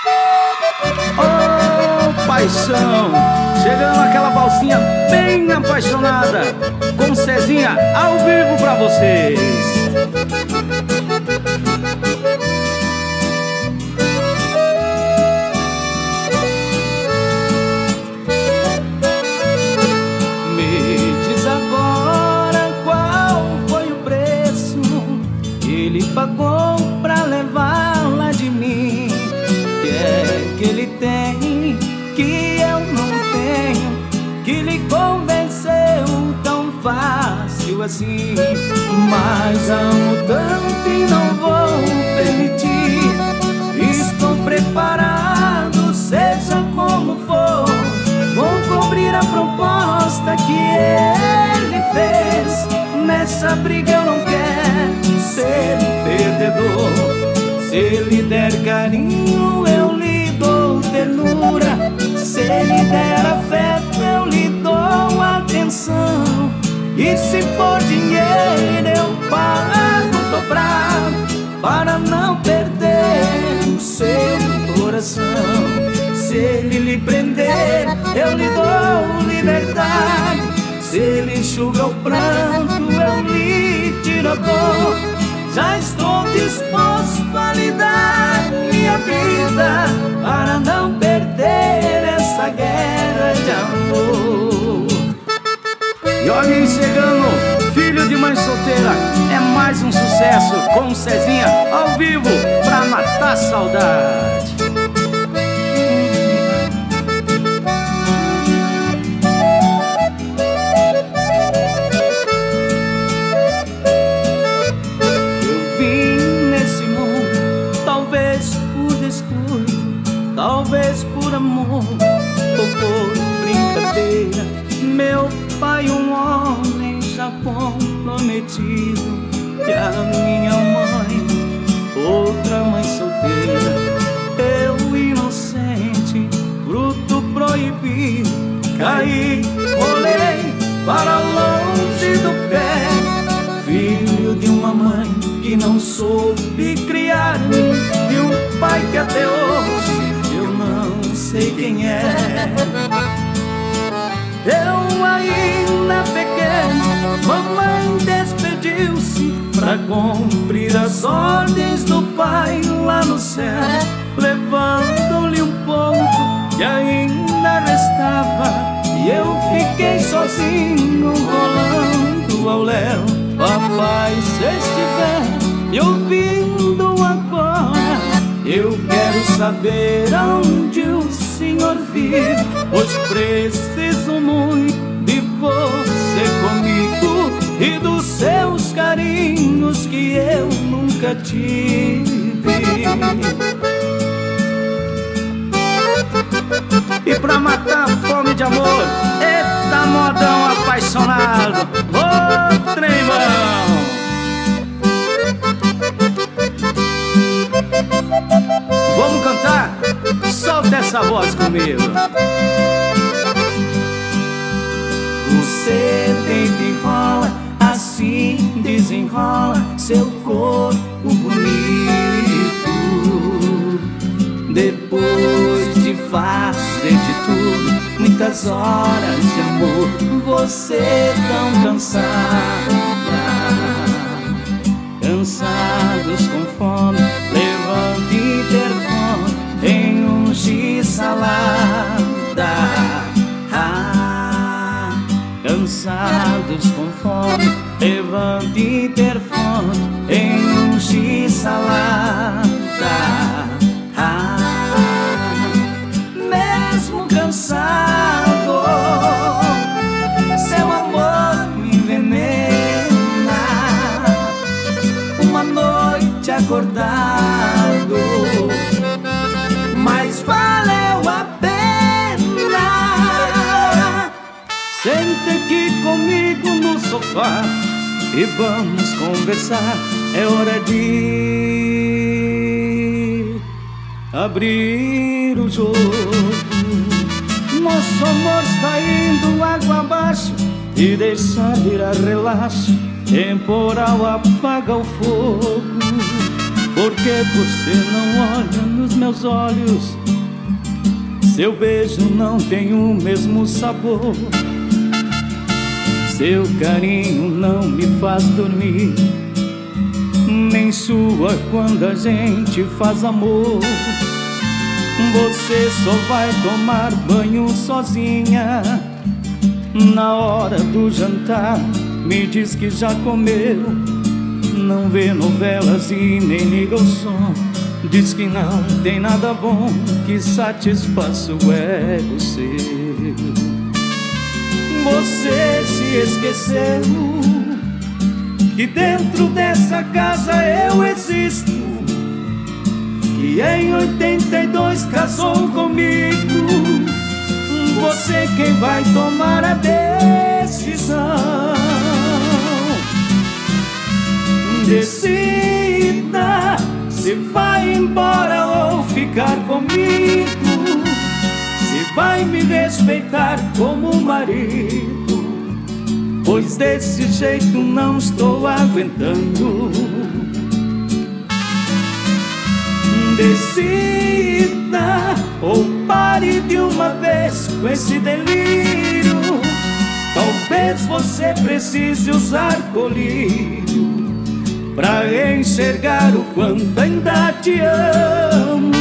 Oh, paixão, chegando aquela valsinha bem apaixonada, com Cezinha ao vivo pra vocês. Me diz agora qual foi o preço que ele pagou pra levá-la de mim. Que ele tem, que eu não tenho, que lhe convenceu tão fácil assim. Mas amo tanto e não vou permitir. Estou preparado, seja como for. Vou cumprir a proposta que ele fez. Nessa briga eu não quero ser perdedor. Se ele der carinho, eu lhe dou ternura. Se ele der afeto, eu lhe dou atenção. E se for dinheiro, eu pago dobrado, para não perder o seu coração. Se ele lhe prender, eu lhe dou liberdade. Se ele enxuga o pranto, eu lhe tiro a dor. Já estou disposto a lhe dar minha vida, para não perder essa guerra de amor. E olha aí chegando, filho de mãe solteira, é mais um sucesso com Cezinha ao vivo pra matar a saudade. Talvez por amor ou por brincadeira, meu pai um homem já comprometido, e a minha mãe outra mãe solteira. Eu inocente, fruto proibido, caí, rolei para longe do pé. Filho de uma mãe que não soube criar-me, e um pai que até hoje eu não sei quem é. Eu ainda pequeno, mamãe despediu-se pra cumprir as ordens do pai lá no céu, levando-lhe um pouco que ainda restava, e eu fiquei sozinho rolando ao léu. Papai, se estiver me ouvindo agora, eu quero saber onde o senhor vive, pois preciso muito de você comigo e dos seus carinhos que eu nunca tive. E pra matar a fome de amor, eita modão apaixonado, ô tremão. Vamos cantar? Solta essa voz comigo. Você deita e rola, assim desenrola seu corpo bonito. Depois de fazer de tudo, muitas horas de amor, você tão cansada, cansados com fome, levante interfone em um x-salada. Cansados com fome, levante interfone em um x-salada. Mesmo cansado, seu amor me envenena. Uma noite acordado, mas valeu a pena. Senta aqui comigo no sofá e vamos conversar. É hora de abrir o jogo. Nosso amor está indo água abaixo, e deixar virar relaxo, temporal apaga o fogo. Porque você não olha nos meus meus olhos, seu beijo não tem o mesmo sabor. Seu carinho não me faz dormir, nem sua quando a gente faz amor. Você só vai tomar banho sozinha na hora do jantar, me diz que já comeu. Não vê novelas e nem liga o som, diz que não tem nada bom que satisfaça o ego seu. Você se esqueceu que dentro dessa casa eu existo, que em 82 casou comigo. Você quem vai tomar a decisão. Decida se vai embora ou ficar comigo, se vai me respeitar como marido, pois desse jeito não estou aguentando. Decida ou pare de uma vez com esse delírio. Talvez você precise usar colírio pra enxergar o quanto ainda te amo.